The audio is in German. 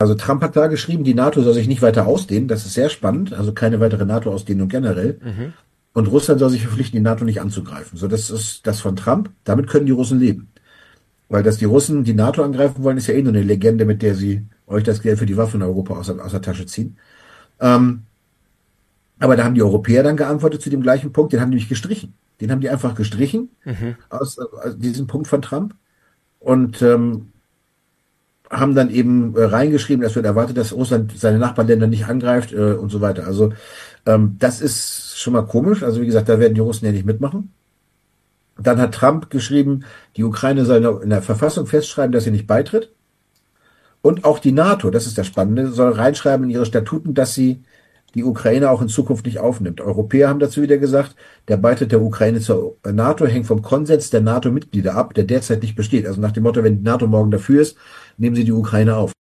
Also Trump hat da geschrieben, die NATO soll sich nicht weiter ausdehnen. Das ist sehr spannend. Also keine weitere NATO-Ausdehnung generell. Mhm. Und Russland soll sich verpflichten, die NATO nicht anzugreifen. So, das ist das von Trump. Damit können die Russen leben. Weil dass die Russen die NATO angreifen wollen, ist ja eh nur eine Legende, mit der sie euch das Geld für die Waffen in Europa aus der Tasche ziehen. Ähm, aber da haben die Europäer dann geantwortet zu dem gleichen Punkt. Den haben die nämlich gestrichen. Den haben die einfach gestrichen Mhm. aus diesem Punkt von Trump. Und haben dann eben reingeschrieben, es wird erwartet, dass Russland seine Nachbarländer nicht angreift und so weiter. Also das ist schon mal komisch. Also wie gesagt, da werden die Russen ja nicht mitmachen. Dann hat Trump geschrieben, die Ukraine soll in der Verfassung festschreiben, dass sie nicht beitritt. Und auch die NATO, das ist das Spannende, soll reinschreiben in ihre Statuten, dass sie die Ukraine auch in Zukunft nicht aufnimmt. Europäer haben dazu wieder gesagt, der Beitritt der Ukraine zur NATO hängt vom Konsens der NATO-Mitglieder ab, der derzeit nicht besteht. Also nach dem Motto, wenn die NATO morgen dafür ist, nehmen sie die Ukraine auf.